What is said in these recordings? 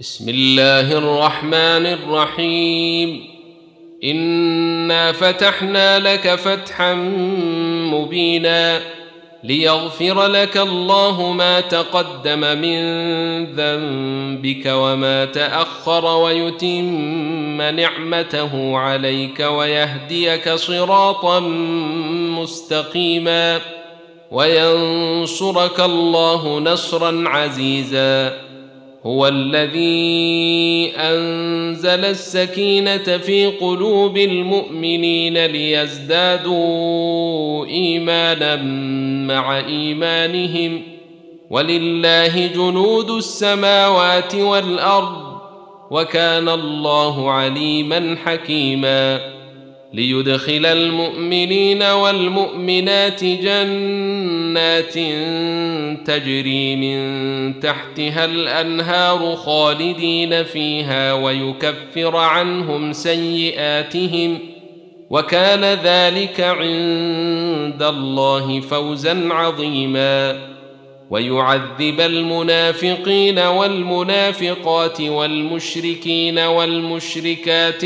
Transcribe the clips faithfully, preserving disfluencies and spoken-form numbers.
بسم الله الرحمن الرحيم. إنا فتحنا لك فتحا مبينا ليغفر لك الله ما تقدم من ذنبك وما تأخر ويتم نعمته عليك ويهديك صراطا مستقيما وينصرك الله نصرا عزيزا. هو الذي أنزل السكينة في قلوب المؤمنين ليزدادوا إيمانا مع إيمانهم ولله جنود السماوات والأرض وكان الله عليما حكيما. ليدخل المؤمنين والمؤمنات جنات تجري من تحتها الأنهار خالدين فيها ويكفر عنهم سيئاتهم وكان ذلك عند الله فوزا عظيما. ويعذب المنافقين والمنافقات والمشركين والمشركات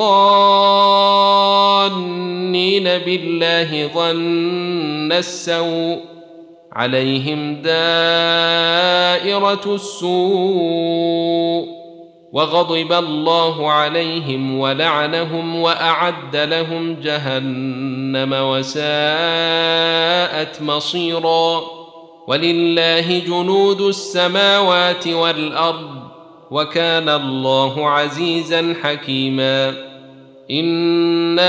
الظانين بالله ظن السوء عليهم دائرة السوء وغضب الله عليهم ولعنهم وأعد لهم جهنم وساءت مصيرا. ولله جنود السماوات والأرض وكان الله عزيزا حكيما. إنا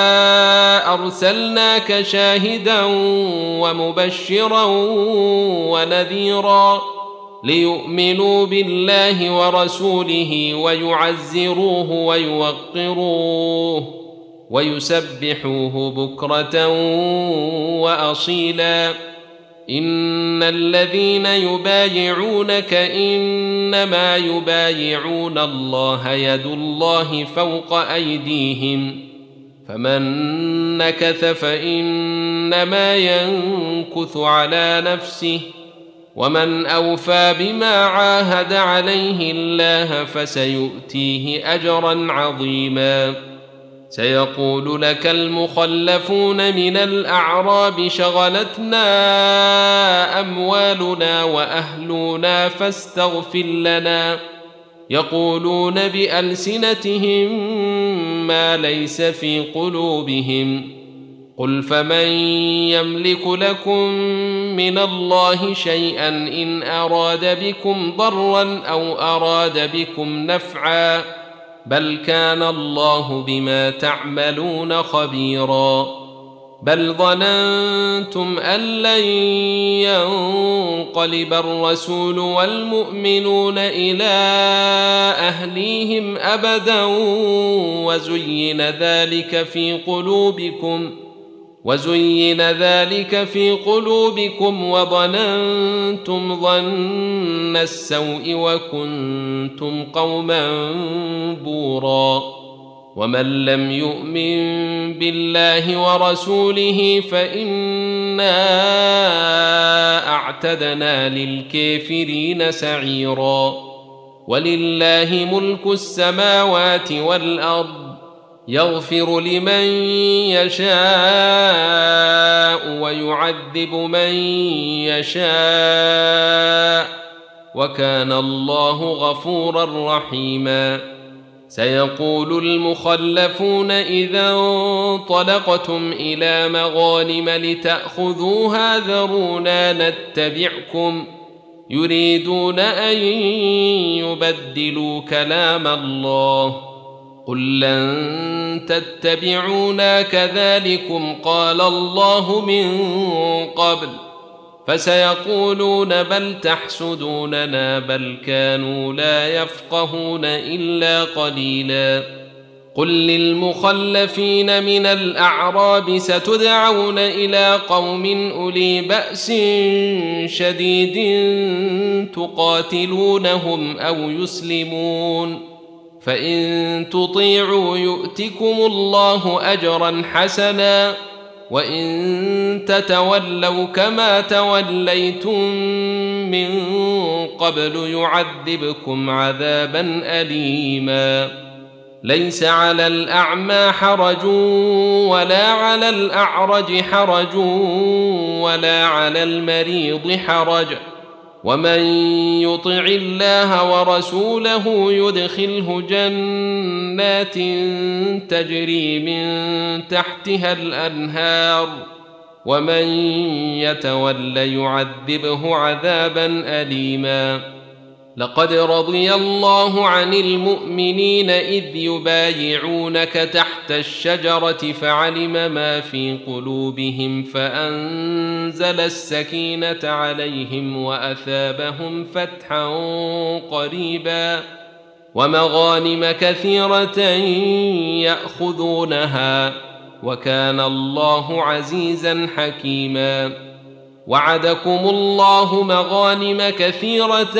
أرسلناك شاهدا ومبشرا ونذيرا ليؤمنوا بالله ورسوله ويعزروه ويوقروه ويسبحوه بكرة وأصيلا. إن الذين يبايعونك إنما يبايعون الله يد الله فوق أيديهم فمن نكث فإنما ينكث على نفسه ومن أوفى بما عاهد عليه الله فسيؤتيه أجرا عظيما. سيقول لك المخلفون من الأعراب شغلتنا أموالنا وأهلنا فاستغفر لنا يقولون بألسنتهم ما ليس في قلوبهم قل فمن يملك لكم من الله شيئا إن أراد بكم ضرا أو أراد بكم نفعا بل كان الله بما تعملون خبيرا. بل ظننتم أن لن ينقلب الرسول والمؤمنون إلى أهليهم أبدا وزين ذلك في قلوبكم وزين ذلك في قلوبكم وظننتم ظن السوء وكنتم قوما بورا. ومن لم يؤمن بالله ورسوله فإنا أعتدنا للكافرين سعيرا. ولله ملك السماوات والأرض يغفر لمن يشاء ويعذب من يشاء وكان الله غفورا رحيما. سيقول المخلفون إذا انطلقتم إلى مغانم لتأخذوها ذرونا نتبعكم يريدون أن يبدلوا كلام الله قل لن تتبعونا كذلكم قال الله من قبل فسيقولون بل تحسدوننا بل كانوا لا يفقهون إلا قليلا. قل للمخلفين من الأعراب ستدعون إلى قوم أولي بأس شديد تقاتلونهم أو يسلمون فإن تطيعوا يؤتكم الله أجرا حسنا وإن تتولوا كما توليتم من قبل يعذبكم عذابا أليما ليس على الأعمى حرج ولا على الأعرج حرج ولا على المريض حرج ومن يطع الله ورسوله يدخله جنات تجري من تحتها الأنهار ومن يتول يعذبه عذابا أليما لقد رضي الله عن المؤمنين إذ يبايعونك تحت الشجرة فعلم ما في قلوبهم فأنزل السكينة عليهم وأثابهم فتحا قريبا ومغانم كثيرة يأخذونها وكان الله عزيزا حكيما وعدكم الله مغانم كثيرة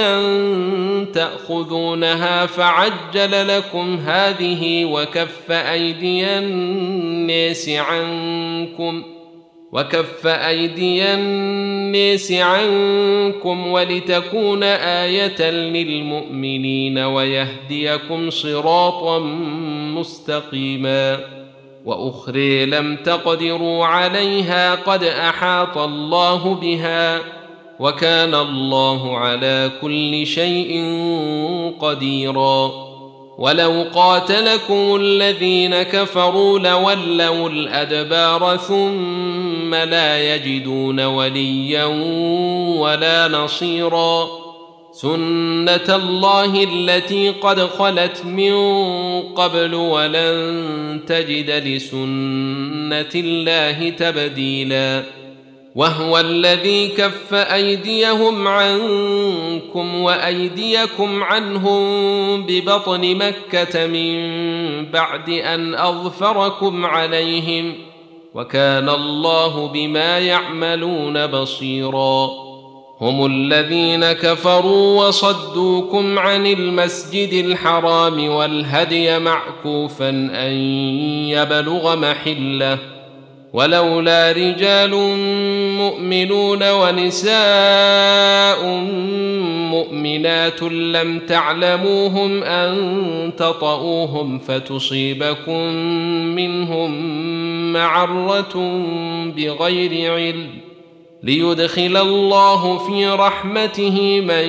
تأخذونها فعجل لكم هذه وكف أيدي الناس عنكم وكف أيدي الناس عنكم ولتكون آية للمؤمنين ويهديكم صراطا مستقيما وأخرى لم تقدروا عليها قد أحاط الله بها وكان الله على كل شيء قديرا ولو قاتلكم الذين كفروا لولوا الأدبار ثم لا يجدون وليا ولا نصيرا سنة الله التي قد خلت من قبل ولن تجد لسنة الله تبديلا وهو الذي كف أيديهم عنكم وأيديكم عنهم ببطن مكة من بعد أن أظفركم عليهم وكان الله بما يعملون بصيرا هم الذين كفروا وصدوكم عن المسجد الحرام والهدي معكوفا أن يبلغ محله ولولا رجال مؤمنون ونساء مؤمنات لم تعلموهم أن تطؤوهم فتصيبكم منهم معرة بغير علم ليدخل الله في رحمته من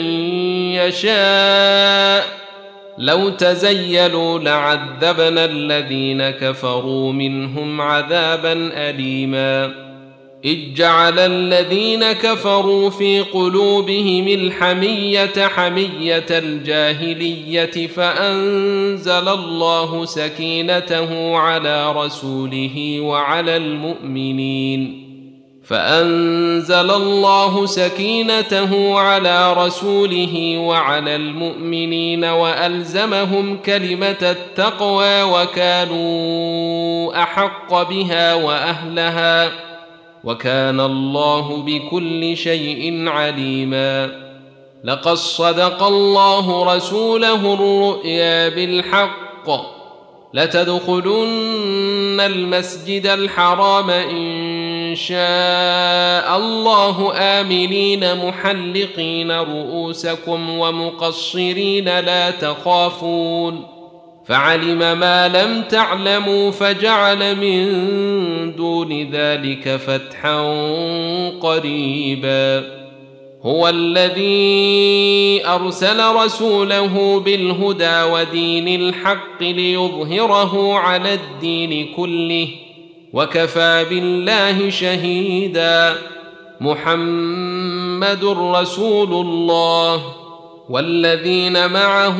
يشاء لو تزيلوا لعذبنا الذين كفروا منهم عذابا أليما إذ جعل الذين كفروا في قلوبهم الحمية حمية الجاهلية فأنزل الله سكينته على رسوله وعلى المؤمنين فأنزل الله سكينته على رسوله وعلى المؤمنين وألزمهم كلمة التقوى وكانوا أحق بها وأهلها وكان الله بكل شيء عليما لقد صدق الله رسوله الرؤيا بالحق لتدخلن المسجد الحرام إن شاء الله آمنين محلقين رؤوسكم ومقصرين لا تخافون فعلم ما لم تعلموا فجعل من دون ذلك فتحا قريبا هو الذي أرسل رسوله بالهدى ودين الحق ليظهره على الدين كله وكفى بالله شهيدا محمد رسول الله والذين معه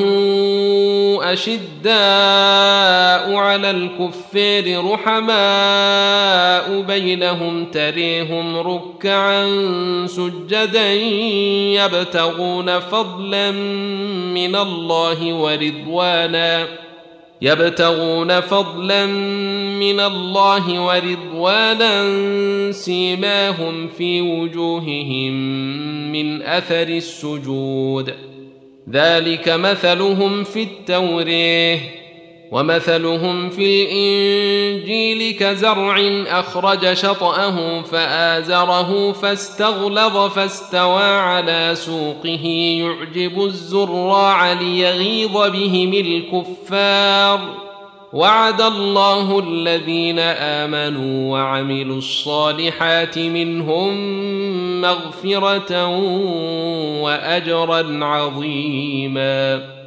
أشداء على الكفار رحماء بينهم تريهم ركعا سجدا يبتغون فضلا من الله ورضوانا يبتغون فضلا من الله ورضوانا سيماهم في وجوههم من أثر السجود ذلك مثلهم في التوراة ومثلهم في الإنجيل كزرع أخرج شطأه فآزره فاستغلظ فاستوى على سوقه يعجب الزراع ليغيظ بهم الكفار وعد الله الذين آمنوا وعملوا الصالحات منهم مغفرة وأجرا عظيما.